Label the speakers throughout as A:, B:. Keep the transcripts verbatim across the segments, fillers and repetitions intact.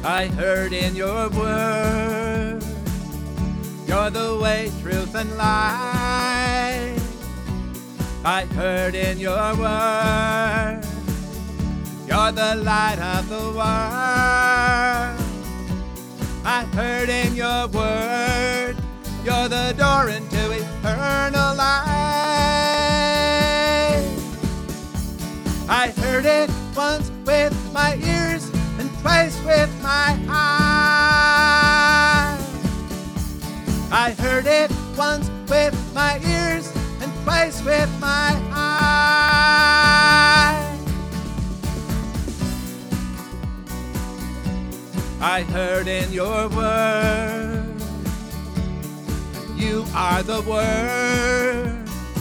A: I heard in your word, you're the way, truth, and life. I heard in your word, you're the light of the world. I heard in your word, you're the door into eternal life. I heard it once with my ears and twice with my eyes. I heard it once with my ears and twice with my eyes. I heard in your word, you are the word.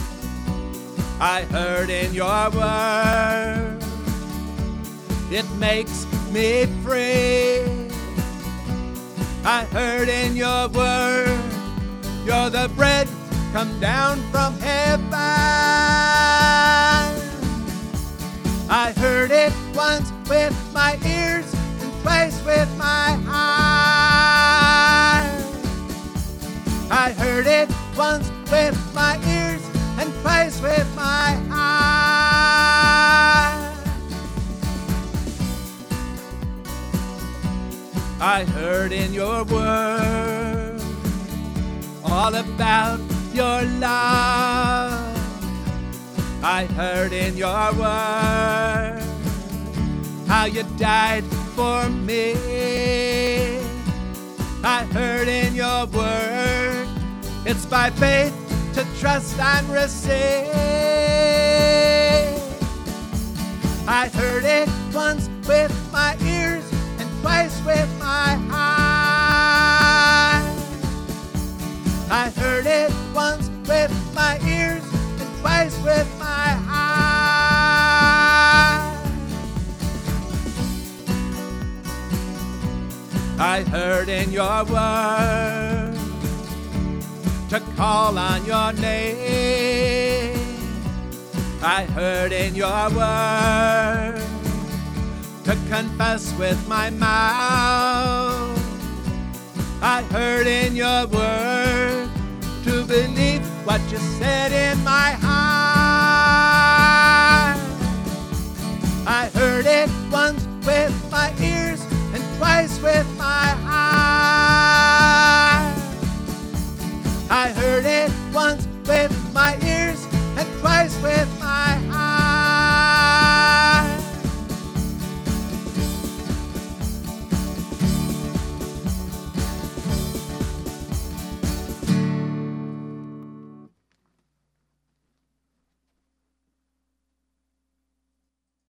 A: I heard in your word, it makes me free. I heard in your word, you're the bread come down from heaven. I heard it once with my ears and twice with my eyes. I heard it once with my ears and twice with my eyes. I heard in your word all about your love. I heard in your word how you died for me. I heard in your word, it's by faith to trust and receive. I heard it once with my ears and twice with my eyes. I heard it once with my ears and twice with my eyes. I heard in your word to call on your name. I heard in your word to confess with my mouth. I heard in your word to believe what you said in my heart. I heard it once with my ears and twice with my eyes. I heard it once